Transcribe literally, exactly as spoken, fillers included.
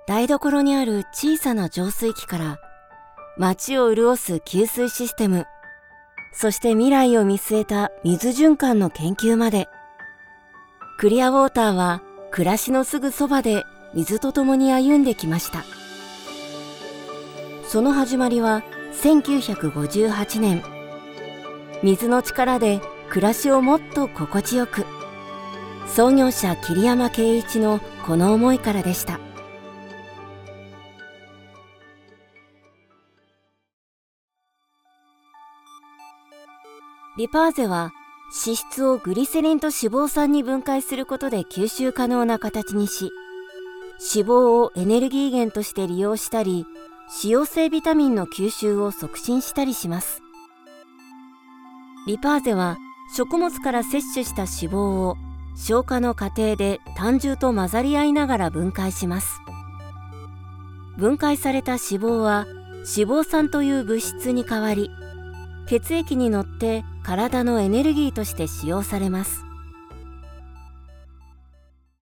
台所にある小さな浄水器から街を潤す給水システム、そして未来を見据えた水循環の研究まで、クリアウォーターは暮らしのすぐそばで水と共に歩んできました。その始まりはせんきゅうひゃくごじゅうはちねん、水の力で暮らしをもっと心地よく、創業者桐山圭一のこの思いからでした。リパーゼは脂質をグリセリンと脂肪酸に分解することで吸収可能な形にし、脂肪をエネルギー源として利用したり、脂溶性ビタミンの吸収を促進したりします。リパーゼは食物から摂取した脂肪を消化の過程で胆汁と混ざり合いながら分解します。分解された脂肪は脂肪酸という物質に変わり、血液に乗って体のエネルギーとして使用されます。